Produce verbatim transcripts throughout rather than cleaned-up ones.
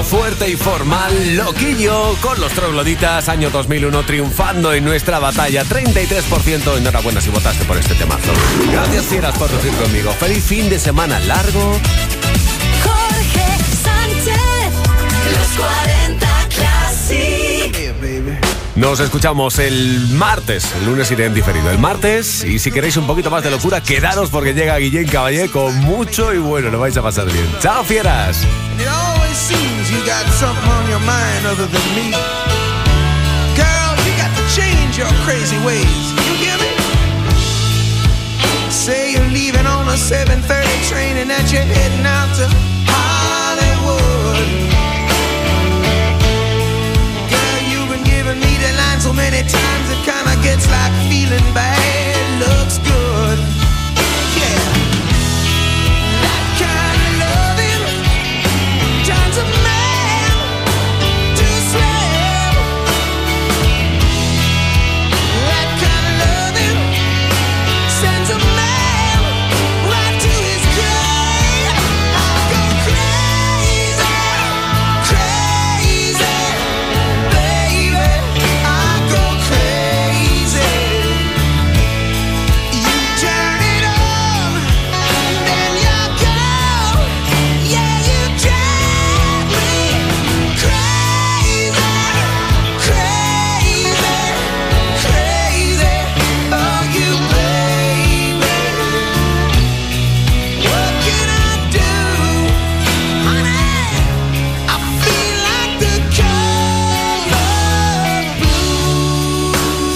fuerte y formal, Loquillo, con los trogloditas, año dos mil uno, triunfando en nuestra batalla. treinta y tres por ciento, enhorabuena si votaste por este temazo. Gracias, fieras, por decir conmigo. Feliz fin de semana largo. Jorge Sánchez, los cuarenta Classic. Yeah, baby. Nos escuchamos el martes, el lunes iré en diferido. El martes, y si queréis un poquito más de locura, quedaros porque llega Guillén Caballé con mucho y bueno, lo vais a pasar bien. ¡Chao, fieras! And it always seems you got something on your mind other than me. Girl, you got to change your crazy ways. You hear me? Say you're leaving on a seven thirty train and that you're heading out to Hollywood. Girl, you've been giving me the line so many times it kinda gets like feeling bad looks good. Yeah. That kind of loving turns a man to a slave. That kind of loving sends a man right to his grave. I go crazy, crazy, baby. I go crazy. You turn it on, then you go. Yeah, you drive me crazy, crazy, crazy. Oh, you baby. What can I do, honey? I feel like the color blue.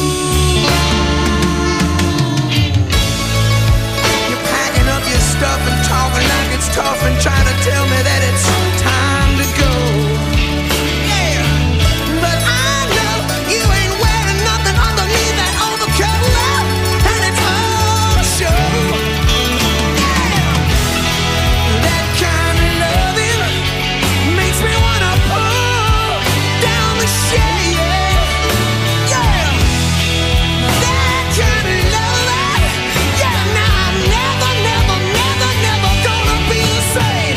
You're packing up your stuff and talking like it's tough and trying to tell me that it's time to go. Yeah, but I know you ain't wearing nothing underneath that overcoat, and it's all show. Yeah, that kind of loving makes me wanna pull down the shade. Yeah, that kind of loving. Yeah, now I'm never, never, never, never gonna be the same.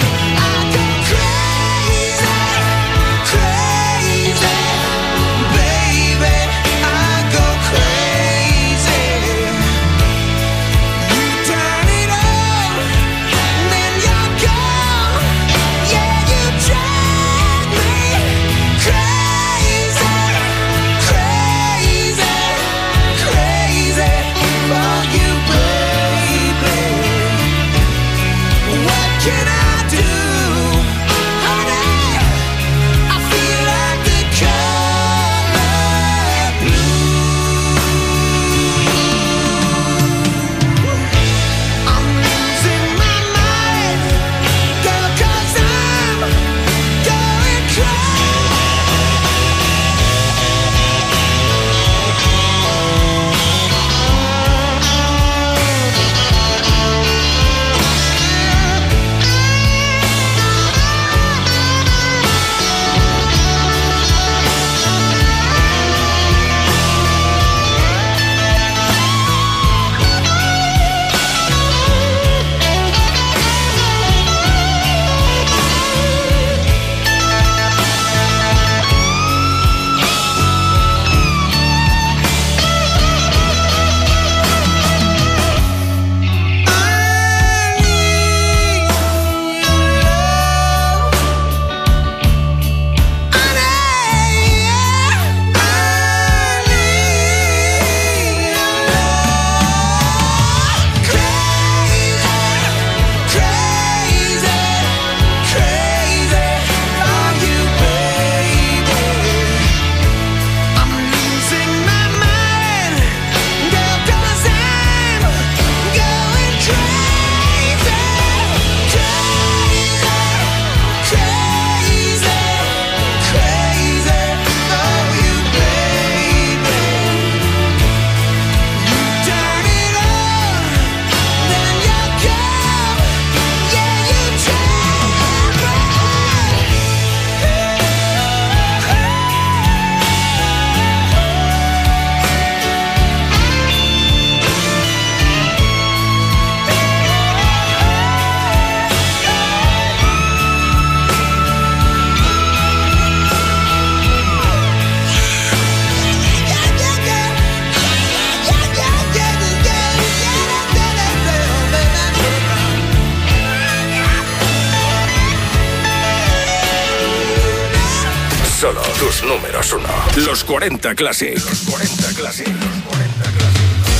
solo tus números uno. Los cuarenta Classic. Los cuarenta Classic. Los cuarenta Classic.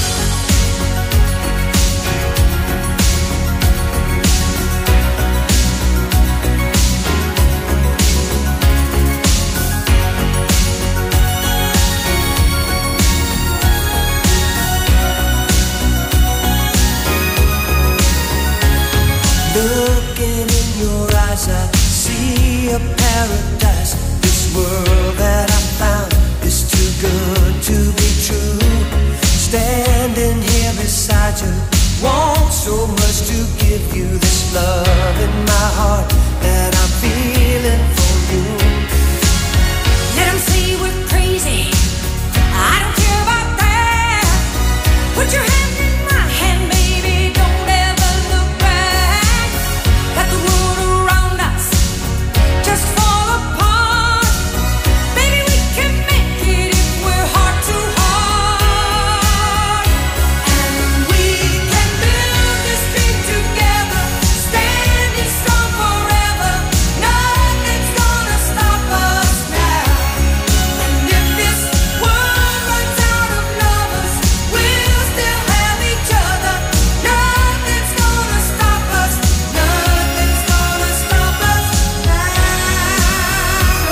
Looking in your eyes, I see a paradise. This world that I found is too good to be true. Standing here beside you, want so much to give you this love in my heart that I'm feeling for you. Let 'em say we're crazy, I don't care about that. Put your hand in my hand, baby, don't ever look back. Let the world around us just fall apart. Baby, we can make it if we're heart to heart. And we can build this dream together, standing strong forever. Nothing's gonna stop us now. And if this world runs out of lovers, we'll still have each other. Nothing's gonna stop us. Nothing's gonna stop us now.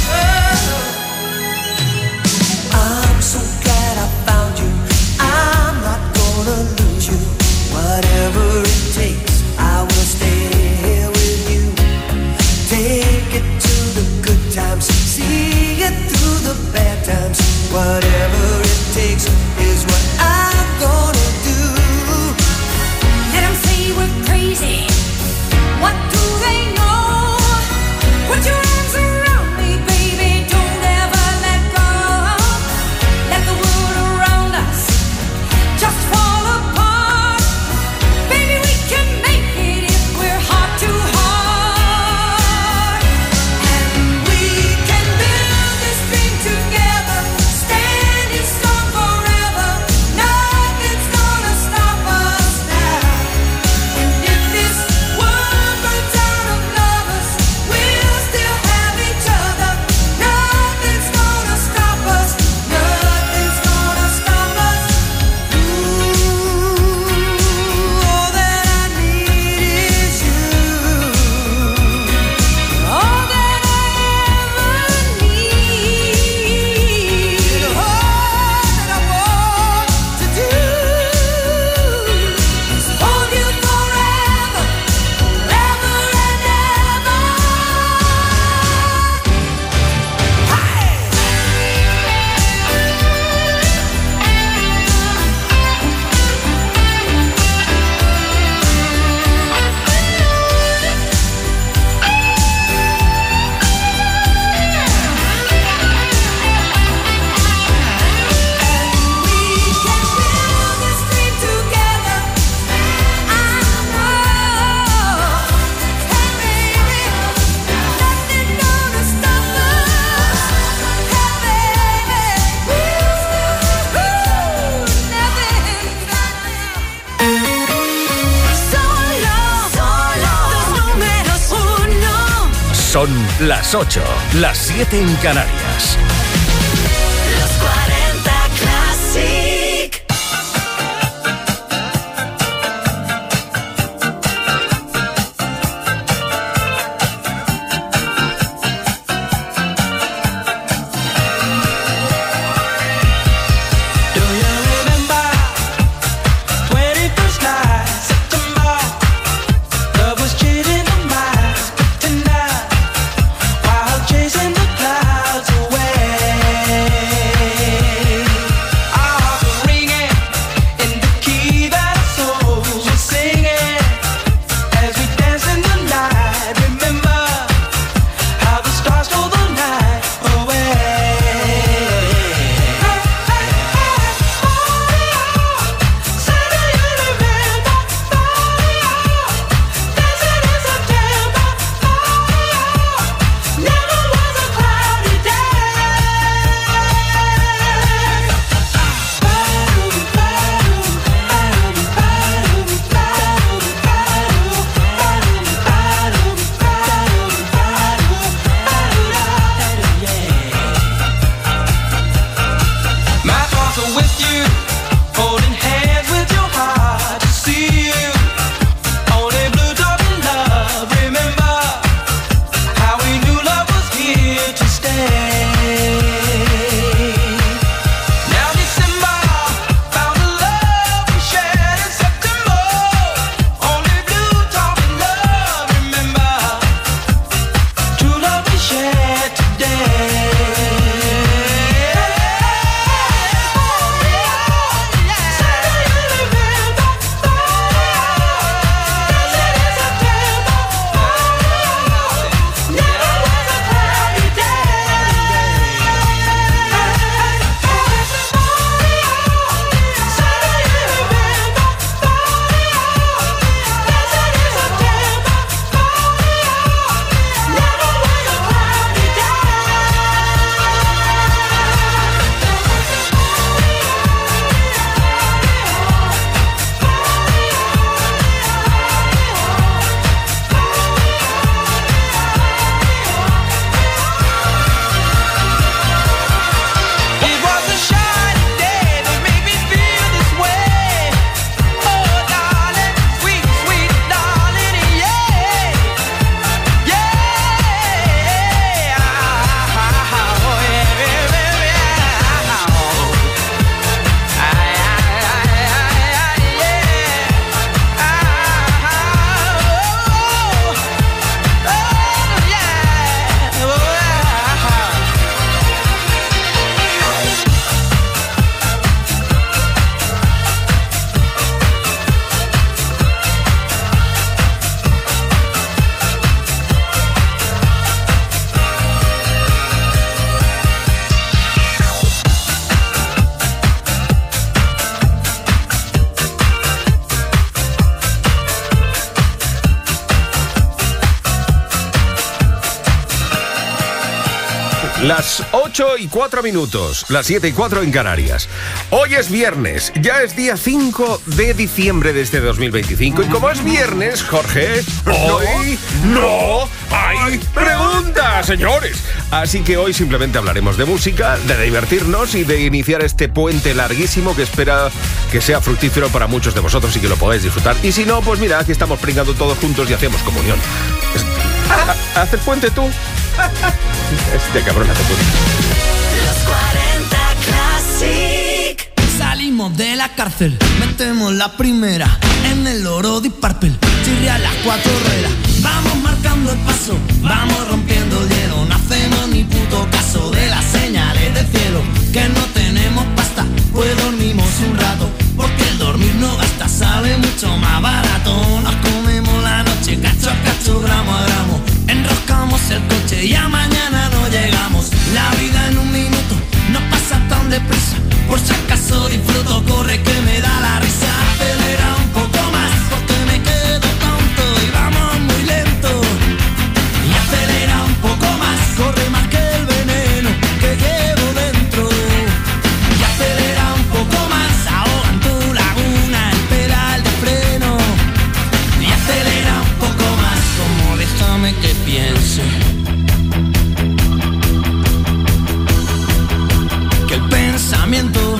I'm so glad I found you. I'm not gonna lose you. Whatever it takes, I will stay here with you. Take it to the good times, see it through the bad times. Whatever it takes is what I'm gonna do. Let 'em say we're crazy. What do they know? Put your arms around me, baby. Don't ever let go. Let the world around us just fall apart. Baby, we can make it if we're heart to heart. And we can build this dream together, standing strong forever. Nothing's gonna stop us now. And if this world runs out of lovers, we'll still have each other. Nothing's gonna stop us. Nothing's gonna stop us. Ooh, all that I need is you. All that I ever need. All that I want to do is hold you forever, forever and ever. We can build this dream together. I know. Hey, baby, nothing gonna stop us. Hey, baby, we'll still nothing. Solo, solo, los números uno. Son las ocho, las siete en Canarias. Los cuarenta Classic. Do you remember twenty-first night, September? Love was cheating the minds, but tonight, while chasing the clouds away. Las ocho y cuatro minutos, las siete y cuatro en Canarias. Hoy es viernes, ya es día cinco de diciembre de este dos mil veinticinco. Y como es viernes, Jorge, hoy no hay preguntas, señores. Así que hoy simplemente hablaremos de música, de divertirnos y de iniciar este puente larguísimo que espera que sea fructífero para muchos de vosotros y que lo podáis disfrutar. Y si no, pues mira, aquí estamos pringando todos juntos y hacemos comunión. ¿Haz el puente tú? Este cabrón hace puente. Los cuarenta Classic. Salimos de la cárcel, metemos la primera en el oro de Purple. Chirria las cuatro ruedas, vamos marcando el paso, vamos rompiendo el hielo. No hacemos ni puto caso de las señales del cielo. Que no tenemos pasta, pues dormimos un rato, porque el dormir no gasta, sale mucho más barato. Nos comemos la noche, cacho a cacho, gramo a gramo. Enroscamos el coche y a mañana no llegamos. La vida en un minuto no pasa tan deprisa. Por si acaso disfruto, corre que me da la risa. Acelera un poco más porque me quedo tonto y vamos muy lento. Y acelera un poco más, corre más que el veneno que llevo dentro. Y acelera un poco más, ahoga en tu laguna el pedal de freno. Y acelera un poco más, como déjame que piense. Que el pensamiento.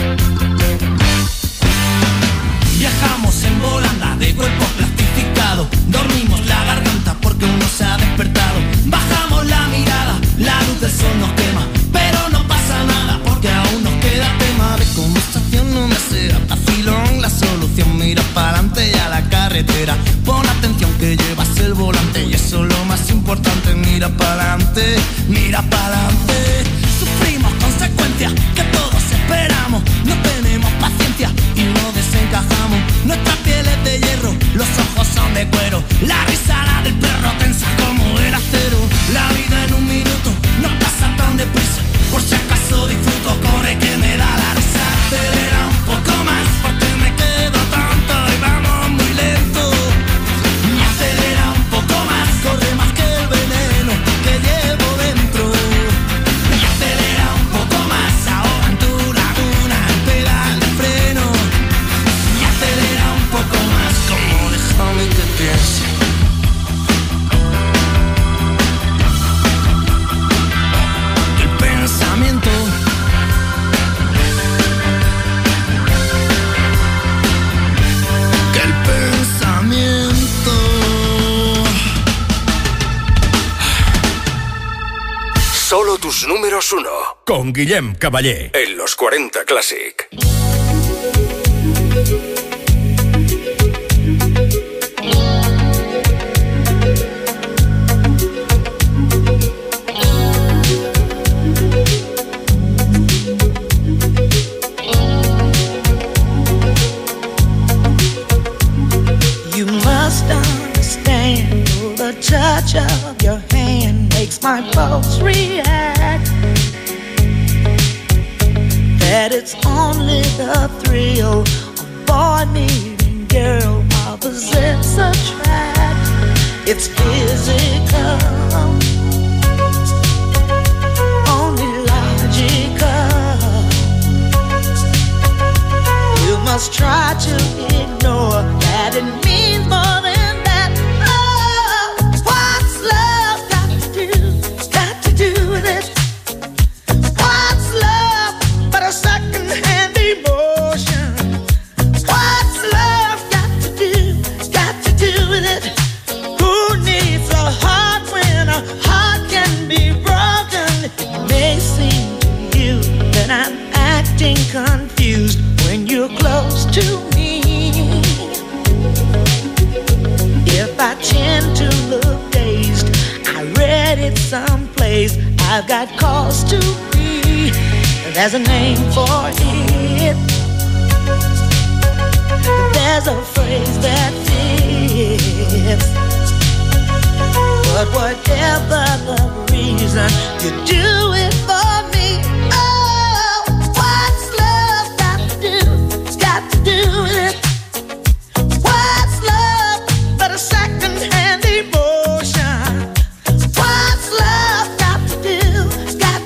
Viajamos en volanda de cuerpo plastificado. Dormimos la garganta porque uno se ha despertado. Bajamos la mirada, la luz del sol nos quema. Pero no pasa nada porque aún nos queda tema. De conversación no me sea vacilón. La solución, mira para adelante y a la carretera. Pon atención que llevas el volante y eso es lo más importante. Mira para adelante, mira para adelante. Sufrimos consecuencias que todos esperamos. No tenemos paciencia y no desencajamos. Nuestra piel es de hierro, los ojos son de cuero. La risa la del perro tensa como el acero. La vida en un minuto no pasa tan deprisa. Por si acaso disfruto, corre que me da la risa. Acelera un poco más porque me quedo tonto y vamos muy lento. Y acelera un poco más, corre más que el veneno que llevo dentro. Y acelera un poco más, ahoga en tu laguna el pedal de freno. Y acelera un poco más, como déjame que piense. Que el pensamiento. Que el pensamiento. Solo tus números uno. Con Guillem Caballé. En los cuarenta Classic. You must understand the touch of your hand makes my pulse react. That it's only the thrill of boy meeting girl opposites attract. It's physical, only logical. You must try to ignore that it means more than that. Oh, what's love got to do? Got to do with it. What's love but a second-hand emotion? What's love got to do? Got to do with it. Who needs a heart when a heart can be broken? It may seem to you that I'm acting confused when you're close to me. If I tend to look dazed, I read it someplace. I've got cause to be. There's a name for it. There's a phrase that fits. But whatever the reason, you do it for me. Oh, what's love got to do? Got to do with it. What's love but a second-hand emotion? What's love got to do? Got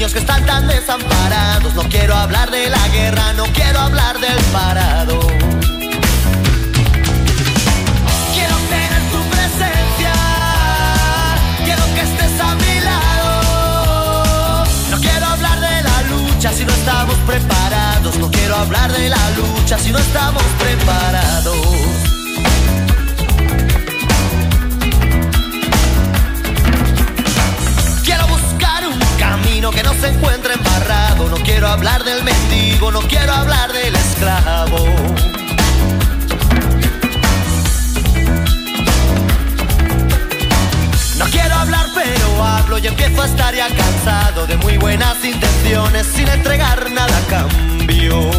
niños que están tan desamparados. No quiero hablar de la guerra, no quiero hablar del parado. Quiero tener tu presencia, quiero que estés a mi lado. No quiero hablar de la lucha si no estamos preparados. No quiero hablar de la lucha si no estamos preparados. Quiero buscar un camino que no se encuentre embarrado. No quiero hablar del mendigo, no quiero hablar del esclavo. No quiero hablar pero hablo y empiezo a estar ya cansado de muy buenas intenciones sin entregar nada a cambio.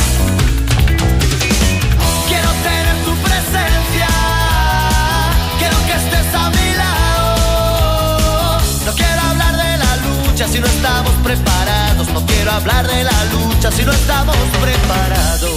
Quiero tener tu presencia, quiero que estés a mi lado. No quiero hablar de la lucha si no estamos preparados. No quiero hablar de la lucha si no estamos preparados.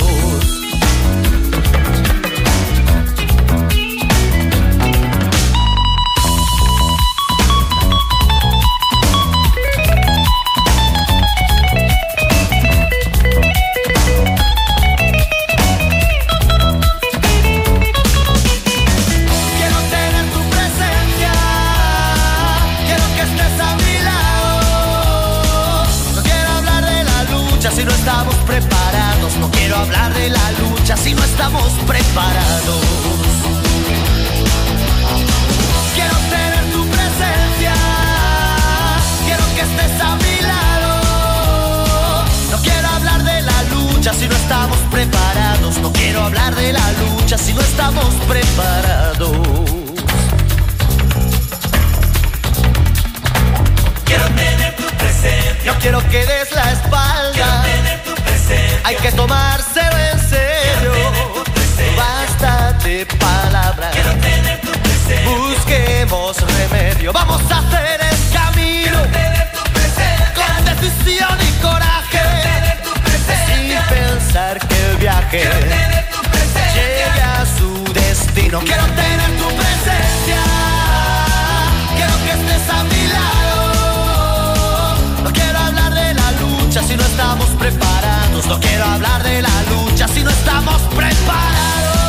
Si no estamos preparados, no quiero hablar de la lucha si no estamos preparados. Quiero tener tu presencia, quiero que estés a mi lado. No quiero hablar de la lucha si no estamos preparados. No quiero hablar de la lucha si no estamos preparados. Quiero tener tu presencia, no quiero que des la espalda. Quiero tener tu presencia, hay que tomárselo en serio. Basta de palabras, quiero tener tu presencia. Busquemos remedio, vamos a hacer el camino. Quiero tener tu presencia, con decisión y coraje. Quiero tener tu presencia, sin pensar que el viaje quiero tener tu presencia, llegue a su destino. Quiero tener tu presencia, quiero que estés a mi lado. No quiero hablar de la lucha si no estamos preparados. No quiero hablar de la lucha si no estamos preparados.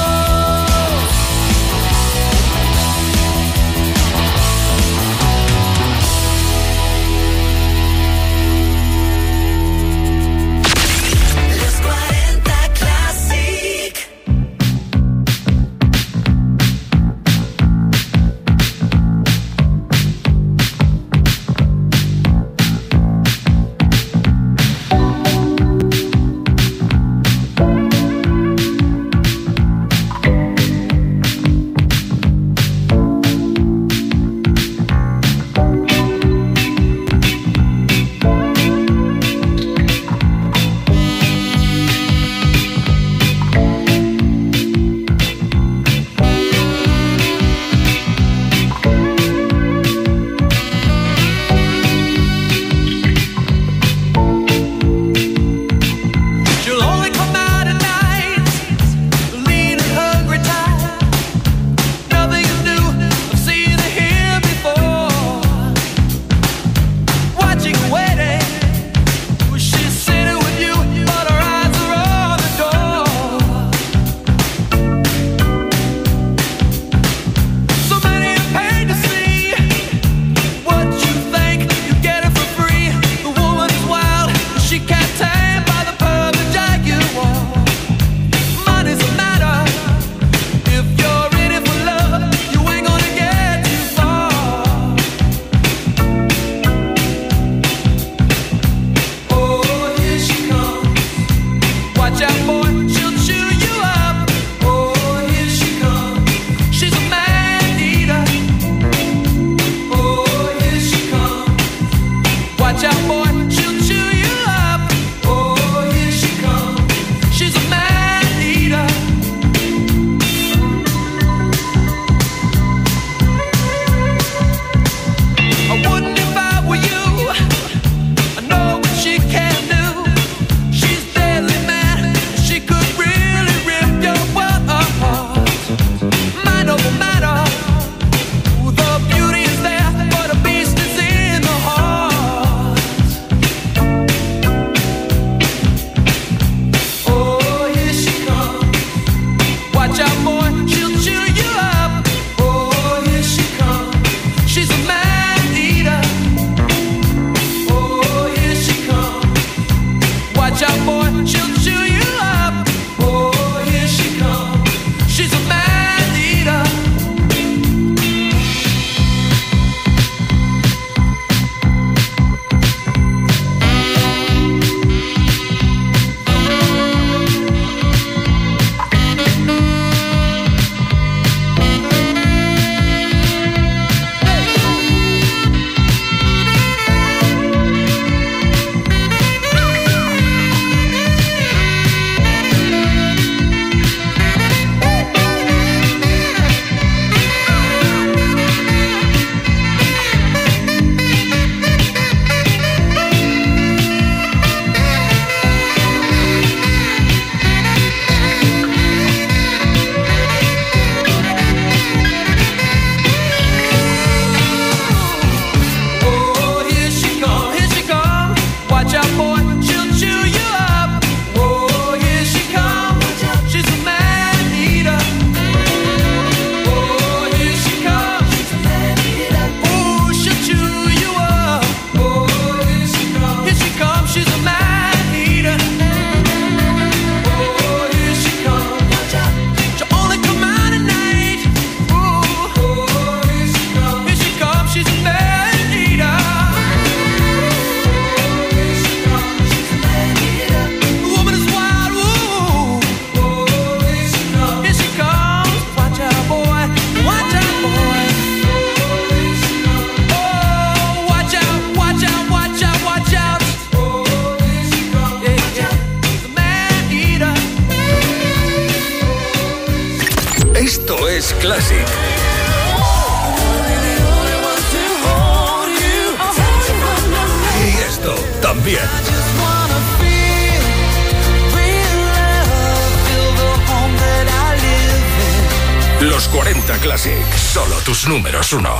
Classic. Y esto también. Los cuarenta Classic, solo tus números uno.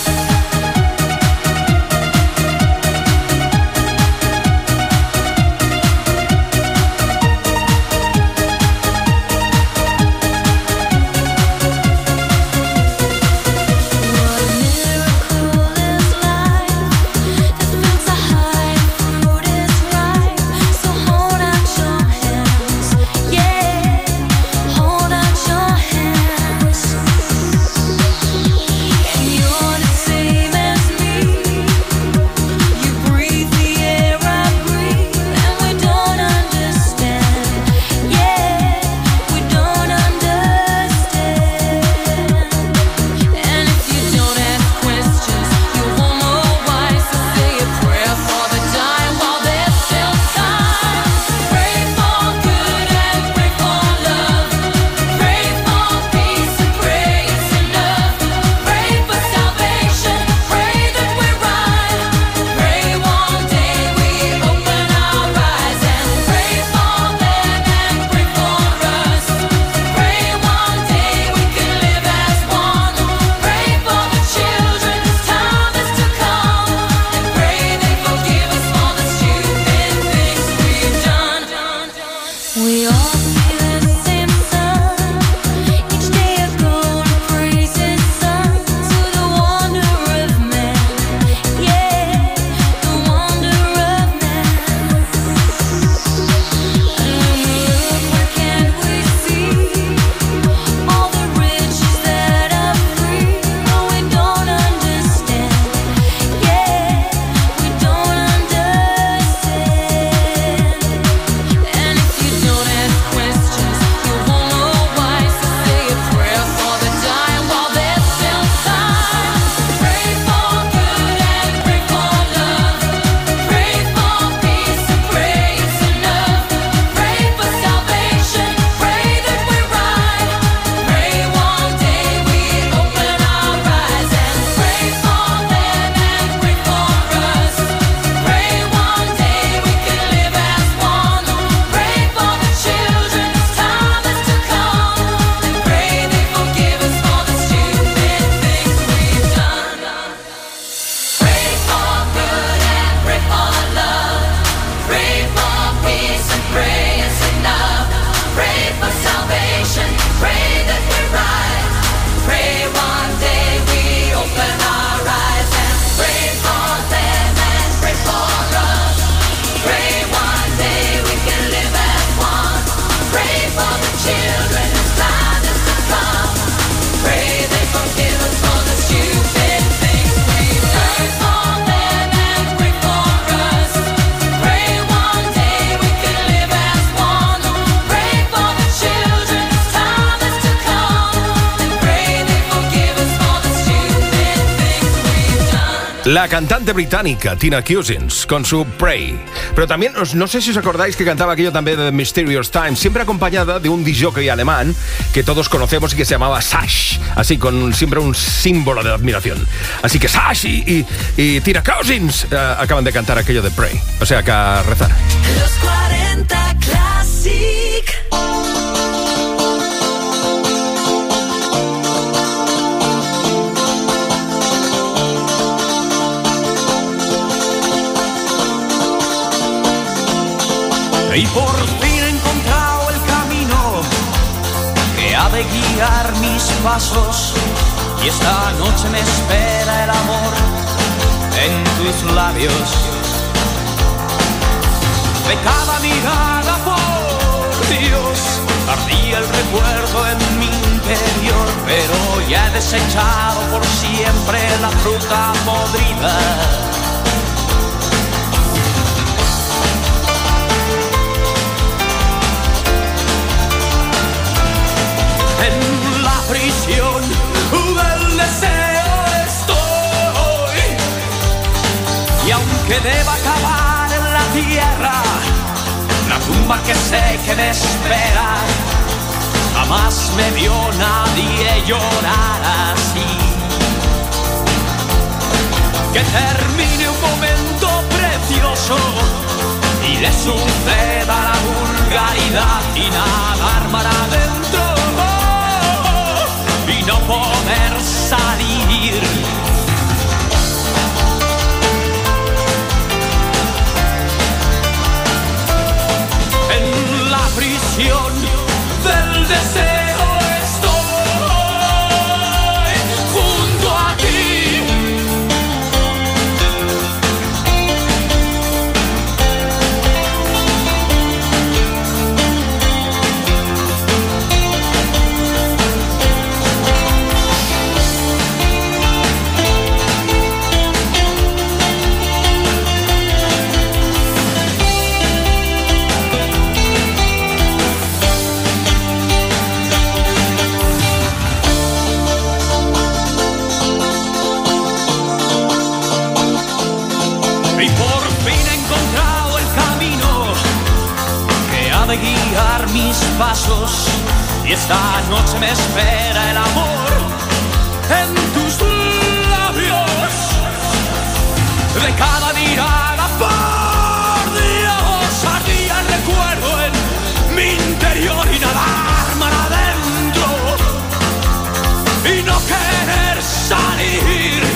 La cantante británica Tina Cousins con su Pray. Pero también, no sé si os acordáis que cantaba aquello también de The Mysterious Times, siempre acompañada de un disjockey alemán que todos conocemos y que se llamaba Sash, así con siempre un símbolo de admiración. Así que Sash y, y, y Tina Cousins uh, acaban de cantar aquello de Pray. O sea, que a rezar. Los cuarenta Classic. Y por fin he encontrado el camino que ha de guiar mis pasos. Y esta noche me espera el amor en tus labios. De cada mirada, por Dios, ardía el recuerdo en mi interior. Pero ya he desechado por siempre la fruta podrida. En la prisión del deseo estoy, y aunque deba acabar en la tierra, la tumba que sé que me espera, Jamás me vio nadie llorar así. Que termine un momento precioso y le suceda la vulgaridad y nadar mar adentro y no poder salir. En la prisión del deseo estoy junto a ti. De guiar mis pasos y esta noche me espera el amor en tus labios. De cada mirada por Dios ardía el recuerdo en mi interior y nadar mar adentro y no querer salir.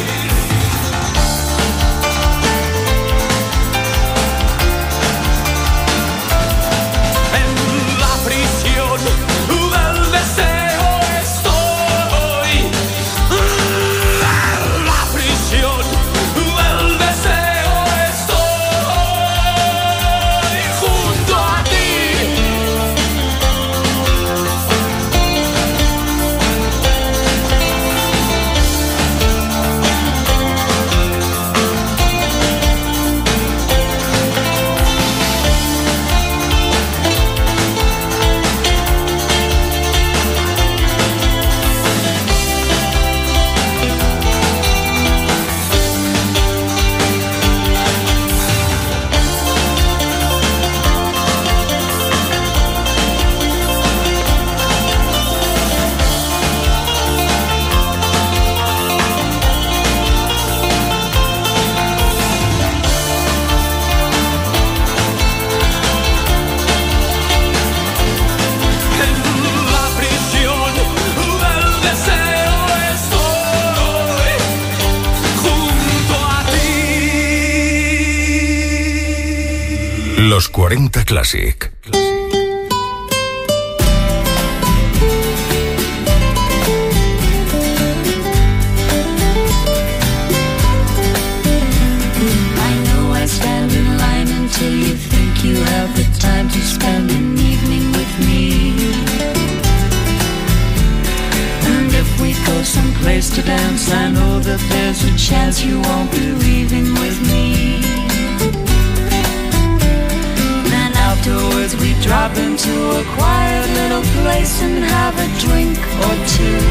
Del deseo estoy en la prisión del deseo estoy junto a ti. Los cuarenta Classic. Someplace to dance, I know that there's a chance you won't be leaving with me. Then afterwards we drop into a quiet little place and have a drink or two.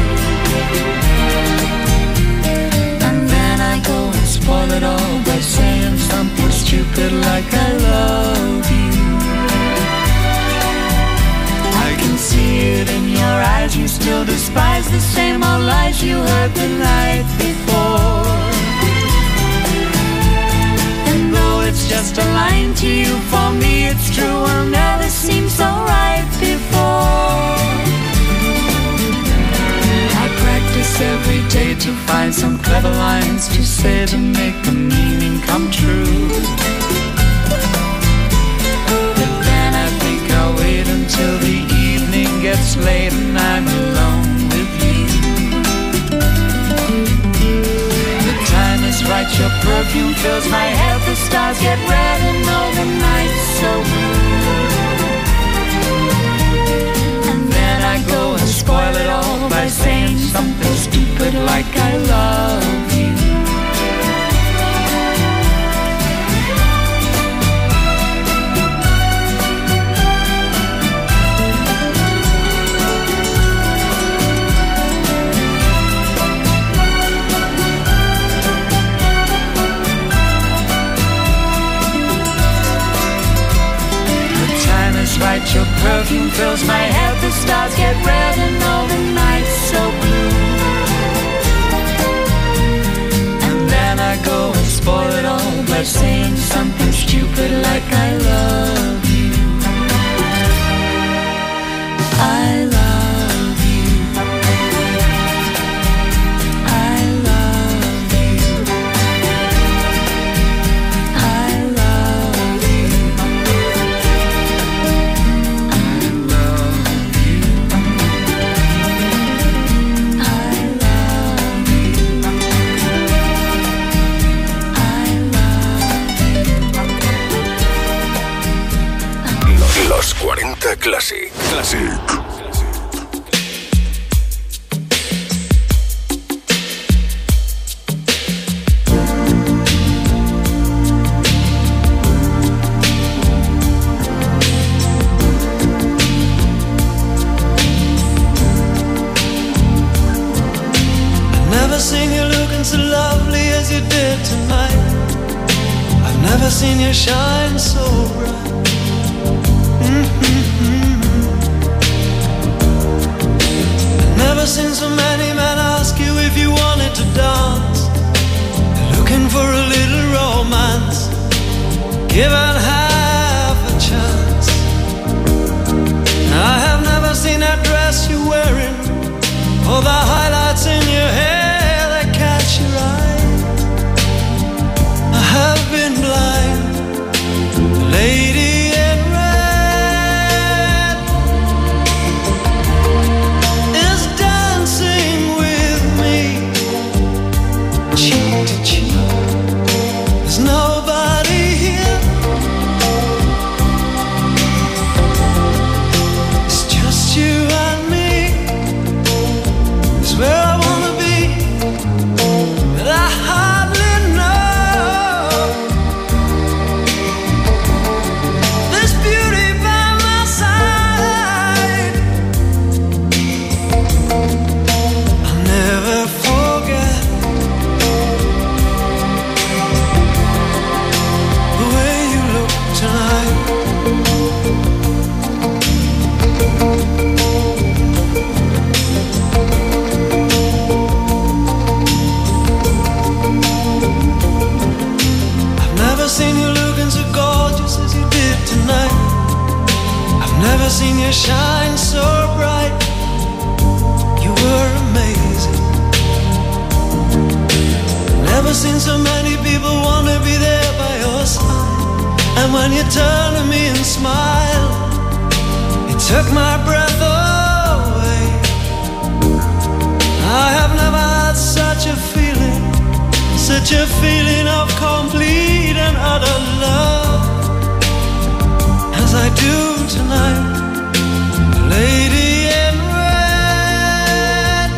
And then I go and spoil it all by saying something stupid like I love you. I can see it in your eyes, you still despise the same old lies you heard the night before. And though it's just a line to you, for me it's true, will never seem so right before. I practice every day to find some clever lines to say to make the meaning come true. But then I think I'll wait until the evening gets late and I'm alone with you. The time is right, your perfume fills my head, the stars get red and all the night's so blue. And then I go and spoil it all by saying something stupid like I love you. Right, your perfume perfume fills my head. The stars get red and all the nights so blue. And then I go and spoil it all by saying something stupid like I love you. I love Los cuarenta Classic. Classic. I've never seen you looking so lovely as you did tonight. I've never seen you shine so bright. Never seen so many men ask you if you wanted to dance. They're looking for a little romance, given half a chance. I have never seen that dress you're wearing, or the highlights in your hair that catch your eye. I have been blind, lady. Never seen you shine so bright. You were amazing. Never seen so many people want to be there by your side. And when you turn to me and smile, it took my breath away. I have never had such a feeling, such a feeling of complete and utter love as I do tonight, lady in red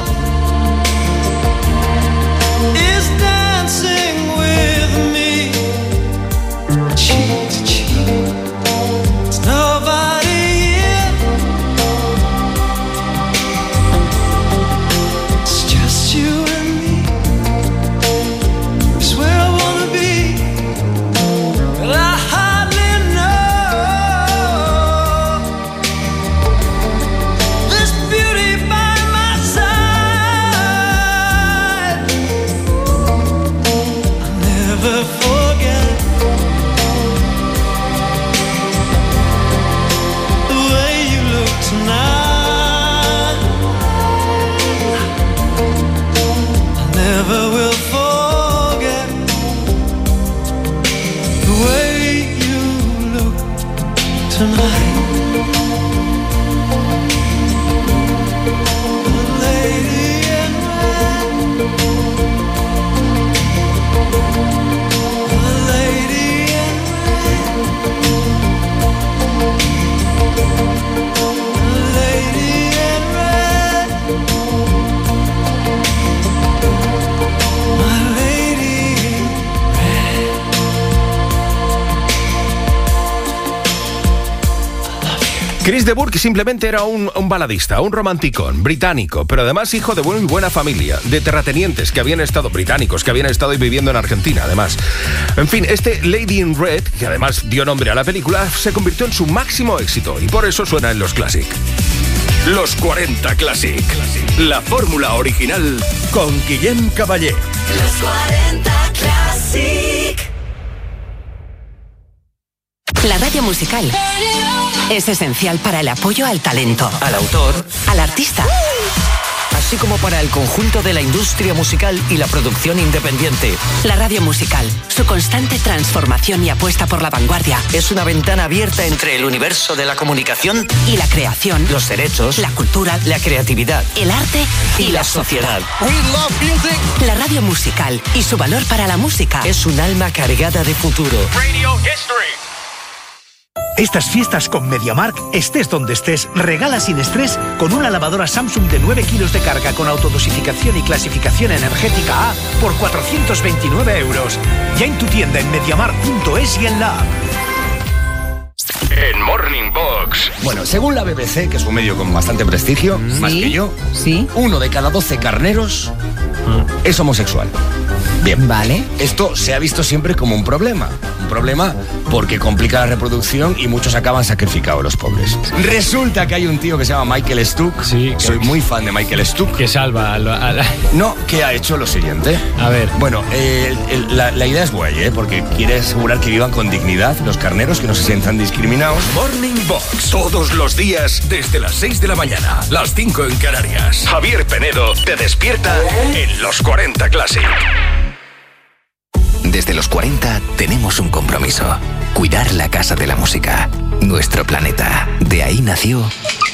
is dancing with me, cheek to cheek. There's nobody here, it's just you and me. It's where I wanna be, but I hardly know. Chris de Burgh simplemente era un, un baladista, un romanticón británico, pero además hijo de muy buena familia, de terratenientes que habían estado británicos, que habían estado viviendo en Argentina, además. En fin, este Lady in Red, que además dio nombre a la película, se convirtió en su máximo éxito y por eso suena en los Classic. Los cuarenta Classic. La fórmula original con Guillem Caballé. Los cuarenta Classic. La radio musical es esencial para el apoyo al talento, al autor, al artista, así como para el conjunto de la industria musical y la producción independiente. La radio musical, su constante transformación y apuesta por la vanguardia, es una ventana abierta entre el universo de la comunicación y la creación, los derechos, la cultura, la creatividad, el arte y, y la sociedad. We love music. La radio musical y su valor para la música es un alma cargada de futuro. Radio History. Estas fiestas con MediaMarkt, estés donde estés, regala sin estrés con una lavadora Samsung de nueve kilos de carga con autodosificación y clasificación energética A por cuatrocientos veintinueve euros. Ya en tu tienda en mediamarkt punto es y en la app. En Morning Box. Bueno, según la B B C, que es un medio con bastante prestigio, ¿Sí? más que yo, ¿Sí? uno de cada doce carneros es homosexual. Bien, vale. Esto se ha visto siempre como un problema. Un problema porque complica la reproducción y muchos acaban sacrificados, los pobres. Resulta que hay un tío que se llama Michael Stuck. Sí. Soy muy fan de Michael Stuck. Que salva a la... a la... No, que ha hecho lo siguiente. A ver. Bueno, eh, el, la, la idea es guay, ¿eh? Porque quiere asegurar que vivan con dignidad los carneros, que no se sientan discriminados. Morning Box. Todos los días desde las seis de la mañana, las cinco en Canarias. Javier Penedo te despierta en los cuarenta Classic. Desde los cuarenta tenemos un compromiso. Cuidar la Casa de la Música. Nuestro planeta. De ahí nació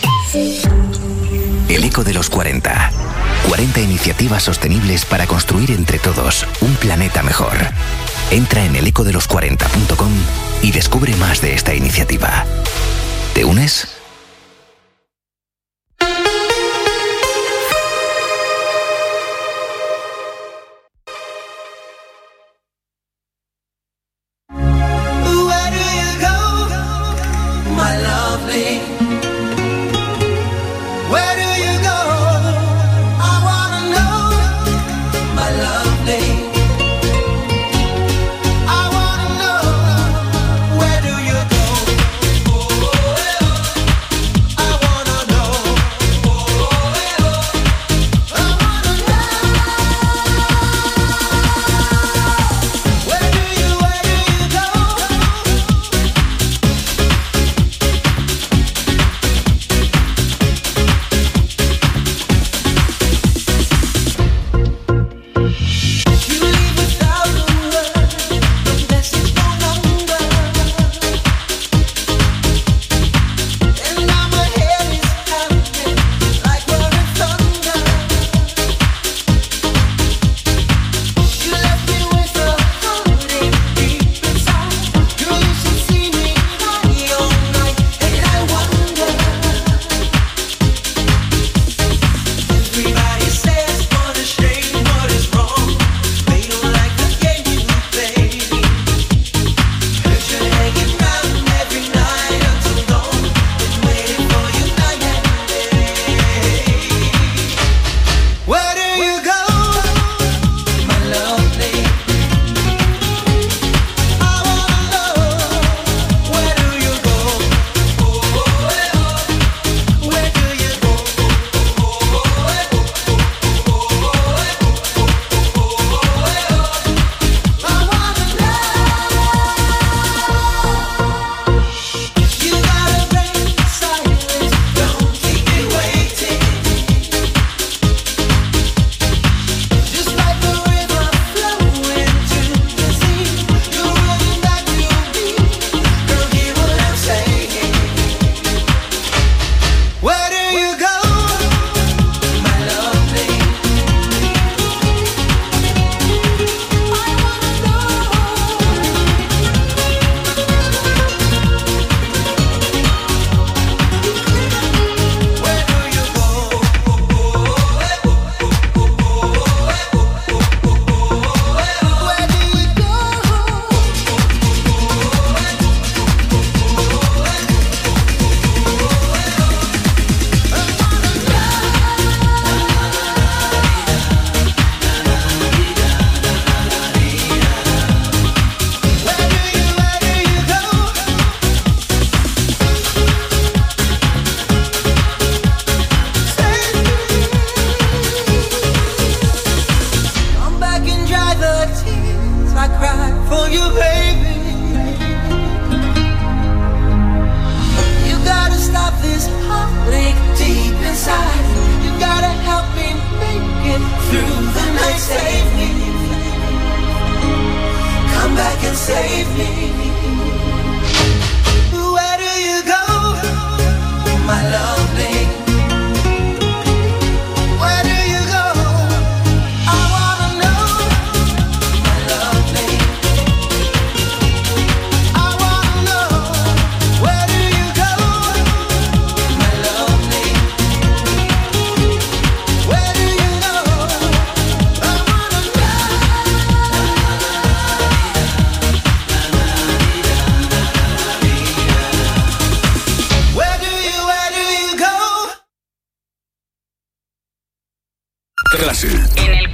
el Eco de los cuarenta. cuarenta iniciativas sostenibles para construir entre todos un planeta mejor. Entra en el eco de los cuarenta punto com y descubre más de esta iniciativa. ¿Te unes? Where do you go, my lovely? Where do you go? I wanna know, my lovely. I wanna know, where do you go?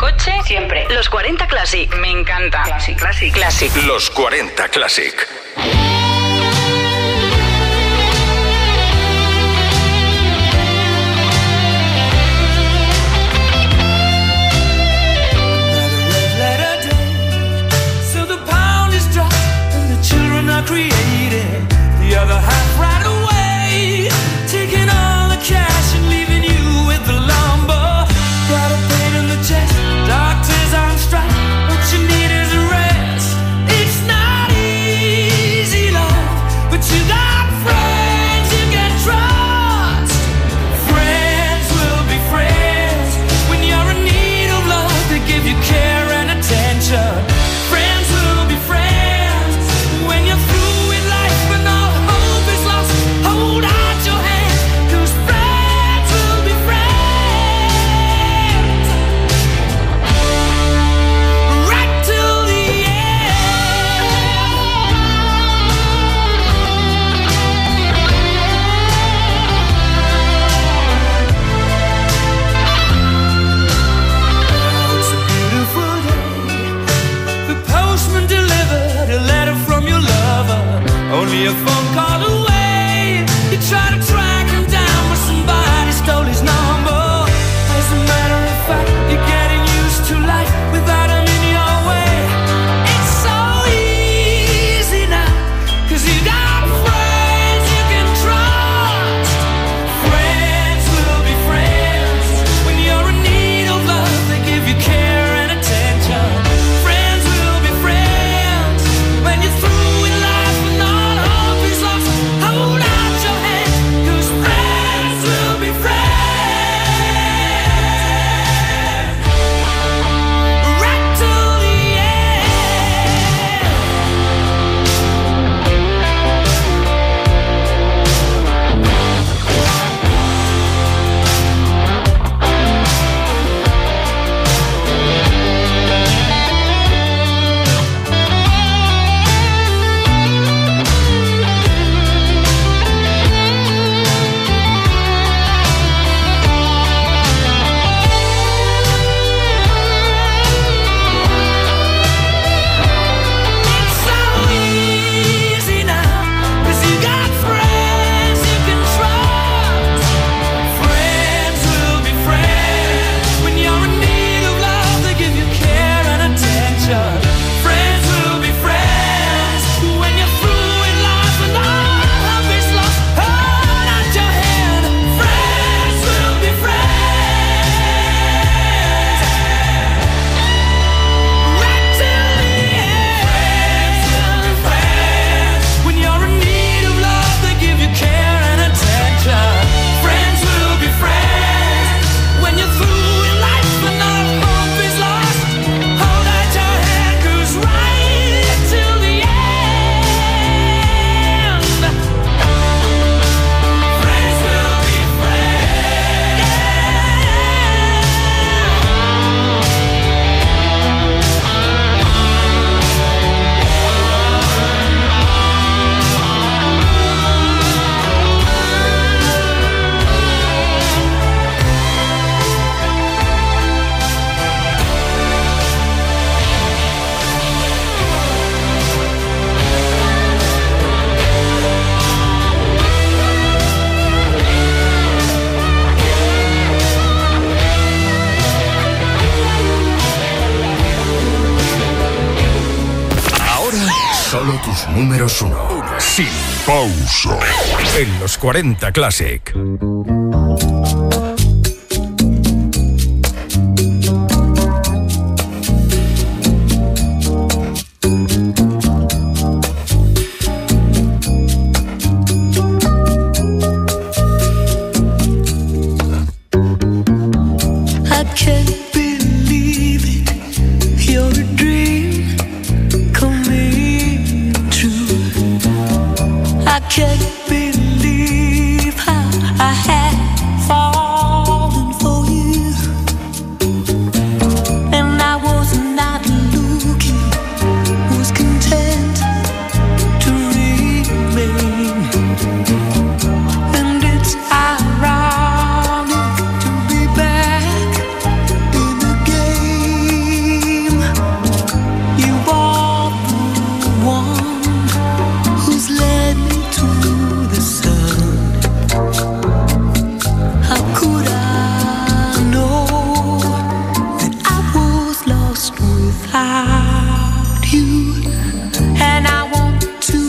coche, siempre. Los cuarenta Classic. Me encanta. Classic, Classic, Classic. Los cuarenta Classic. Created the other half right away, taking all the cash and leaving you with the lumber. Got a pain in the chest, doctors on strike. What you need is a rest. It's not easy, love, but you got friends you can trust. Friends will be friends when you're in need of love. They give you care and attention. Friends will be friends when you're through with life and all hope is lost. Hold out your hand, 'cause friends will be friends right till the end. It's a beautiful day. The postman delivered a letter from your lover, only a phone call away. You try to track him down, but somebody stole his number. As a matter of fact, you're getting used to life without him in your way. It's so easy now, 'cause you got friends you can trust. Friends will be friends when you're in need of love. They give you care and attention. Friends will be friends when you're through with life and all hope is lost. Hold out your hand, 'cause friends will be friends right till the end. It's so easy now, 'cause you got friends you can trust. Friends will be friends when you're in need of love. They give you care and attention. Friends will be friends when you're through with life and all hope is lost. Hold out your hand. Friends will be friends right till the end. Friends when you're in need of love, they give you care and attention. Friends will be friends when you're through in life and all hope is lost. Hold out your hand, 'cause right till the end, friends will be Ahora, solo tus números uno. Sin pausa. En los cuarenta Classic. I can't believe it. You're a dream coming true. I can't